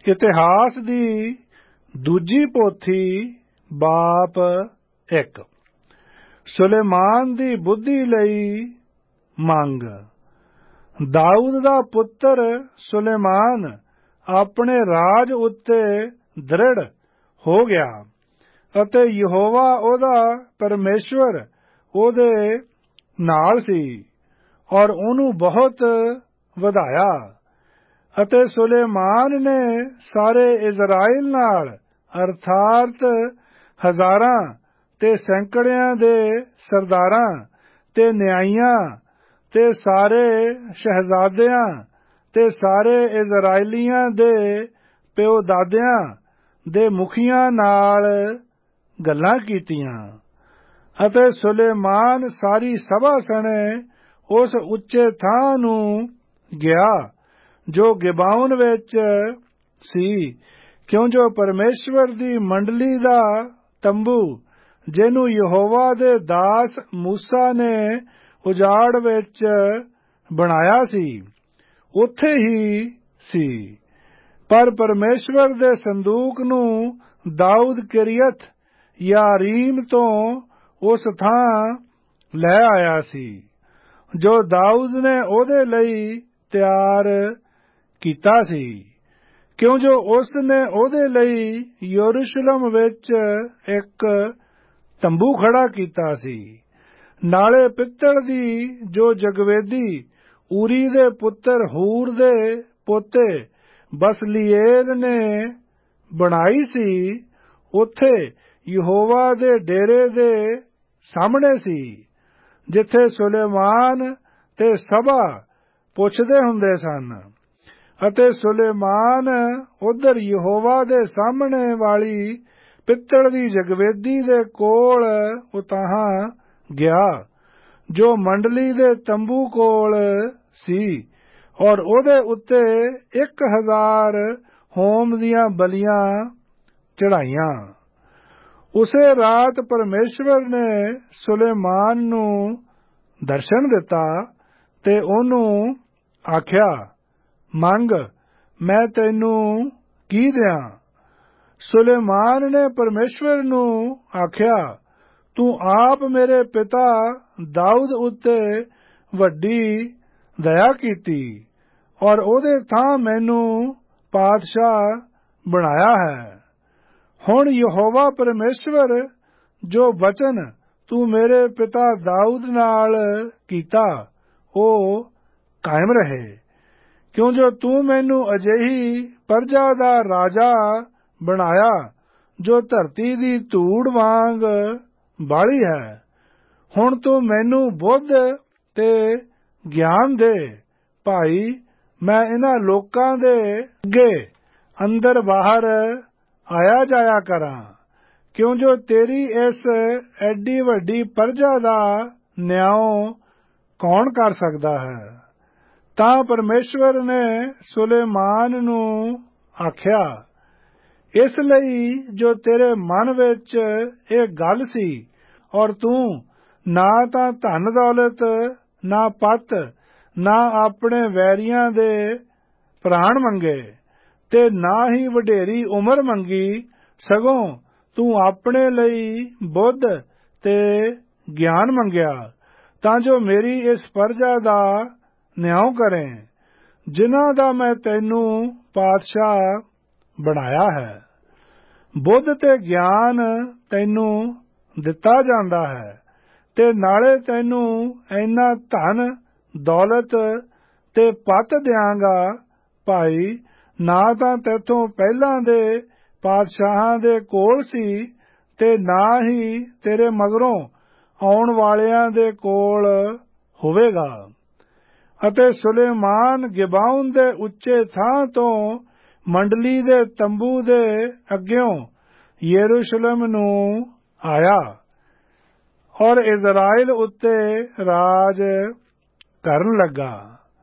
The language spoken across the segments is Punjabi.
ਇਤਿਹਾਸ ਦੀ ਦੂਜੀ ਪੋਥੀ ਬਾਪ 1। ਸੁਲੇਮਾਨ ਦੀ ਬੁੱਧੀ ਲਈ ਮੰਗ। ਦਾਊਦ ਦਾ ਪੁੱਤਰ ਸੁਲੇਮਾਨ ਆਪਣੇ ਰਾਜ ਉੱਤੇ ਦ੍ਰਿੜ ਹੋ ਗਿਆ ਅਤੇ ਯਹੋਵਾ ਉਹਦਾ ਪਰਮੇਸ਼ਵਰ ਉਹਦੇ ਨਾਲ ਸੀ ਔਰ ਉਹਨੂੰ ਬਹੁਤ ਵਧਾਇਆ। ਅਤੇ ਸੁਲੇਮਾਨ ਨੇ ਸਾਰੇ ਇਜ਼ਰਾਈਲ ਨਾਲ ਅਰਥਾਤ ਹਜ਼ਾਰਾਂ ਤੇ ਸੈਂਕੜਿਆਂ ਦੇ ਸਰਦਾਰਾਂ ਤੇ ਨਿਆਂਇਆਂ ਤੇ ਸਾਰੇ ਸ਼ਹਿਜ਼ਾਦਿਆਂ ਤੇ ਸਾਰੇ ਇਜ਼ਰਾਈਲੀਆਂ ਦੇ ਪਿਓਦਾਦਿਆਂ ਦੇ ਮੁਖੀਆਂ ਨਾਲ ਗੱਲਾਂ ਕੀਤੀਆਂ। ਅਤੇ ਸੁਲੇਮਾਨ ਸਾਰੀ ਸਭਾ ਸਣੇ ਉਸ ਉੱਚੇ ਥਾਂ ਨੂੰ ਗਿਆ ਜੋ ਗਿਬਾਓਨ ਵਿੱਚ ਸੀ, ਕਿਉਂ ਜੋ ਪਰਮੇਸ਼ਵਰ ਦੀ ਮੰਡਲੀ ਦਾ ਤੰਬੂ ਜਿਹਨੂੰ ਯਹੋਵਾ ਦੇ ਦਾਸ ਮੂਸਾ ਨੇ ਉਜਾੜ ਵਿੱਚ ਬਣਾਇਆ ਸੀ ਉੱਥੇ ਹੀ ਸੀ। ਪਰ ਪਰਮੇਸ਼ਵਰ ਦੇ ਸੰਦੂਕ ਨੂੰ ਦਾਊਦ ਕਿਰਿਅਤ ਯਾਰੀਮ ਤੋਂ ਉਸ ਥਾਂ ਲੈ ਆਇਆ ਸੀ ਜੋ ਦਾਊਦ ਨੇ ਉਹਦੇ ਲਈ ਤਿਆਰ ਕੀਤਾ ਸੀ, ਕਿਉਂ ਜੋ ਉਸ ਨੇ ਉਹਦੇ ਲਈ ਯਰੂਸ਼ਲਮ ਵਿੱਚ ਇੱਕ ਤੰਬੂ ਖੜਾ ਕੀਤਾ ਸੀ। ਨਾਲੇ ਪਿੱਤਲ ਦੀ ਜੋ ਜਗਵੇਦੀ ਊਰੀ ਦੇ ਪੁੱਤਰ ਹੂਰ ਦੇ ਪੋਤੇ ਬਸਲੀਏਲ ਨੇ ਬਣਾਈ ਸੀ, ਉੱਥੇ ਯਹੋਵਾ ਦੇ ਡੇਰੇ ਦੇ ਸਾਹਮਣੇ ਸੀ, ਜਿੱਥੇ ਸੁਲੇਮਾਨ ਤੇ ਸਭਾ ਪੁੱਛਦੇ ਹੁੰਦੇ ਸਨ। ਅਤੇ ਸੁਲੇਮਾਨ ਉਧਰ ਯਹੋਵਾ ਦੇ ਸਾਹਮਣੇ ਵਾਲੀ ਪਿੱਤਲ ਦੀ ਜਗਵੇਦੀ ਦੇ ਕੋਲ ਉਤਾਹਾਂ ਗਿਆ ਜੋ ਮੰਡਲੀ ਦੇ ਤੰਬੂ ਕੋਲ ਸੀ ਔਰ ਉਹਦੇ ਉੱਤੇ 1000 ਹੋਮ ਦੀਆਂ ਬਲੀਆਂ ਚੜਾਈਆਂ। ਉਸੇ ਰਾਤ ਪਰਮੇਸ਼ਵਰ ਨੇ ਸੁਲੇਮਾਨ ਨੂੰ ਦਰਸ਼ਨ ਦਿੱਤਾ ਤੇ ਉਹਨੂੰ ਆਖਿਆ, ਮੰਗ, ਮੈਂ ਤੈਨੂੰ ਕੀ ਦਿਆਂ? ਸੁਲੇਮਾਨ ਨੇ ਪਰਮੇਸ਼ਵਰ ਨੂੰ ਆਖਿਆ, ਤੂੰ ਆਪ ਮੇਰੇ ਪਿਤਾ ਦਾਊਦ ਉੱਤੇ ਵੱਡੀ ਦਇਆ ਕੀਤੀ ਔਰ ਉਹਦੇ ਥਾਂ ਮੈਨੂੰ ਪਾਤਸ਼ਾਹ ਬਣਾਇਆ ਹੈ। ਹੁਣ ਯਹੋਵਾ ਪਰਮੇਸ਼ਵਰ ਜੋ ਵਚਨ ਤੂੰ ਮੇਰੇ ਪਿਤਾ ਦਾਊਦ ਨਾਲ ਕੀਤਾ ਉਹ ਕਾਇਮ ਰਹੇ, ਕਿਉਂ ਜੋ ਤੂੰ ਮੈਨੂੰ ਅਜਿਹੀ ਪਰਜਾ ਦਾ ਰਾਜਾ ਬਣਾਇਆ ਜੋ ਧਰਤੀ ਦੀ ਧੂੜ ਵਾਂਗ ਬਾਲੀ ਹੈ। ਹੁਣ ਤੂੰ ਮੈਨੂੰ ਬੁੱਧ ਤੇ ਗਿਆਨ ਦੇ, ਭਾਈ ਮੈਂ ਇਹਨਾਂ ਲੋਕਾਂ ਦੇ ਅੱਗੇ ਅੰਦਰ ਬਾਹਰ ਆਇਆ ਜਾਇਆ ਕਰਾਂ, ਕਿਉਂ ਜੋ ਤੇਰੀ ਇਸ ਐਡੀ ਵੱਡੀ ਪਰਜਾ ਦਾ ਨਿਆਂ ਕੌਣ ਕਰ ਸਕਦਾ ਹੈ। ਤਾਂ ਪਰਮੇਸ਼ਵਰ ਨੇ ਸੁਲੇਮਾਨ ਨੂੰ ਆਖਿਆ, ਇਸ ਲਈ ਜੋ ਤੇਰੇ ਮਨ ਵਿੱਚ ਇਹ ਗੱਲ ਸੀ ਔਰ ਤੂੰ ਨਾ ਤਾਂ ਧਨ ਦੌਲਤ, ਨਾ ਪੱਤ, ਨਾ ਆਪਣੇ ਵੈਰੀਆਂ ਦੇ ਪ੍ਰਾਣ ਮੰਗੇ ਤੇ ਨਾ ਹੀ ਵਡੇਰੀ ਉਮਰ ਮੰਗੀ, ਸਗੋਂ ਤੂੰ ਆਪਣੇ ਲਈ ਬੁੱਧ ਤੇ ਗਿਆਨ ਮੰਗਿਆ, ਤਾਂ ਜੋ ਮੇਰੀ ਇਸ ਪਰਜਾ ਦਾ ਨਿਆਂ ਕਰੇ ਜਿਨ੍ਹਾਂ ਦਾ ਮੈਂ ਤੈਨੂੰ ਪਾਤਸ਼ਾਹ ਬਣਾਇਆ ਹੈ। ਬੁੱਧ ਤੇ ਗਿਆਨ ਤੈਨੂੰ ਦਿੱਤਾ ਜਾਂਦਾ ਹੈ ਤੇ ਨਾਲੇ ਤੈਨੂੰ ਇੰਨਾ ਧਨ ਦੌਲਤ ਤੇ ਪੱਤ ਦਿਆਂਗਾ, ਭਾਈ ਨਾ ਤਾਂ ਤੈਥੋਂ ਪਹਿਲਾਂ ਦੇ ਪਾਤਸ਼ਾਹਾਂ ਦੇ ਕੋਲ ਸੀ ਤੇ ਨਾ ਹੀ ਤੇਰੇ ਮਗਰੋਂ ਆਉਣ ਵਾਲਿਆਂ ਦੇ ਕੋਲ ਹੋਵੇਗਾ। ਅਤੇ ਸੁਲੇਮਾਨ ਗਿਬਾਓਨ ਦੇ ਉੱਚੇ ਥਾਂ ਤੋਂ ਮੰਡਲੀ ਦੇ ਤੰਬੂ ਦੇ ਅੱਗਿਓਂ ਯਰੂਸ਼ਲਮ ਨੂੰ ਆਇਆ ਔਰ ਇਜ਼ਰਾਈਲ ਉੱਤੇ ਰਾਜ ਕਰਨ ਲੱਗਾ।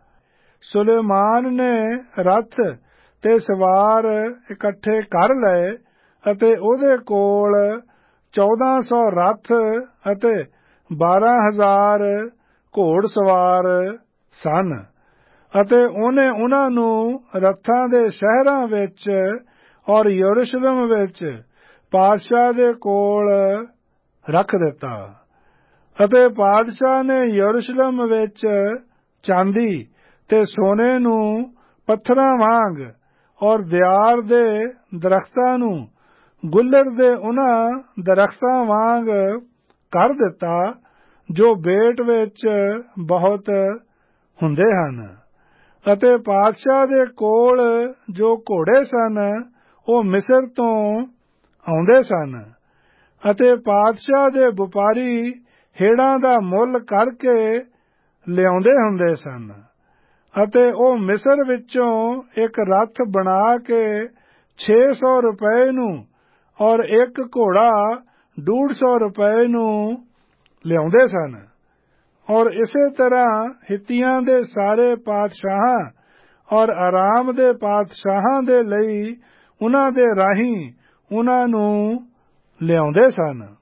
ਸੁਲੇਮਾਨ ਨੇ ਰੱਥ ਤੇ ਸਵਾਰ ਇਕੱਠੇ ਕਰ ਲਏ ਅਤੇ ਉਹਦੇ ਕੋਲ 1400 ਰੱਥ ਅਤੇ 12000 ਘੋੜ ਸਵਾਰ ਸਨ ਅਤੇ ਉਹਨੇ ਉਹਨਾਂ ਨੂੰ ਰੱਥਾਂ ਦੇ ਸ਼ਹਿਰਾਂ ਵਿੱਚ ਔਰ ਯਰੂਸ਼ਲਮ ਵਿੱਚ ਪਾਤਸ਼ਾਹ ਦੇ ਕੋਲ ਰੱਖ ਦਿੱਤਾ। ਅਤੇ ਪਾਤਸ਼ਾਹ ਨੇ ਯਰੂਸ਼ਲਮ ਵਿੱਚ ਚਾਂਦੀ ਤੇ ਸੋਨੇ ਨੂੰ ਪੱਥਰਾਂ ਵਾਂਗ ਔਰ ਦਿਆਰ ਦੇ ਦਰਖਤਾਂ ਨੂੰ ਗੁੱਲਰ ਦੇ ਉਹਨਾਂ ਦਰਖਤਾਂ ਵਾਂਗ ਕਰ ਦਿੱਤਾ ਜੋ ਬੇਟ ਵਿੱਚ ਬਹੁਤ ਹੁੰਦੇ ਹਨ। ਅਤੇ ਪਾਤਸ਼ਾਹ ਦੇ ਕੋਲ ਜੋ ਘੋੜੇ ਸਨ ਉਹ ਮਿਸਰ ਤੋਂ ਆਉਂਦੇ ਸਨ ਅਤੇ ਪਾਤਸ਼ਾਹ ਦੇ ਵਪਾਰੀ ਹੇੜਾਂ ਦਾ ਮੁੱਲ ਕਰਕੇ ਲਿਆਉਂਦੇ ਹੁੰਦੇ ਸਨ। ਅਤੇ ਉਹ ਮਿਸਰ ਵਿੱਚੋਂ ਇੱਕ ਰੱਥ ਬਣਾ ਕੇ 600 ਰੁਪਏ ਨੂੰ ਔਰ ਇੱਕ ਘੋੜਾ 150 ਰੁਪਏ ਨੂੰ ਲਿਆਉਂਦੇ ਸਨ। ਔਰ ਇਸੇ ਤਰ੍ਹਾਂ ਹਿੱਤੀਆਂ ਦੇ ਸਾਰੇ ਪਾਤਸ਼ਾਹਾਂ ਔਰ ਆਰਾਮ ਦੇ ਪਾਤਸ਼ਾਹਾਂ ਦੇ ਲਈ ਉਹਨਾਂ ਦੇ ਰਾਹੀਂ ਉਹਨਾਂ ਨੂੰ ਲਿਆਉਂਦੇ ਸਨ।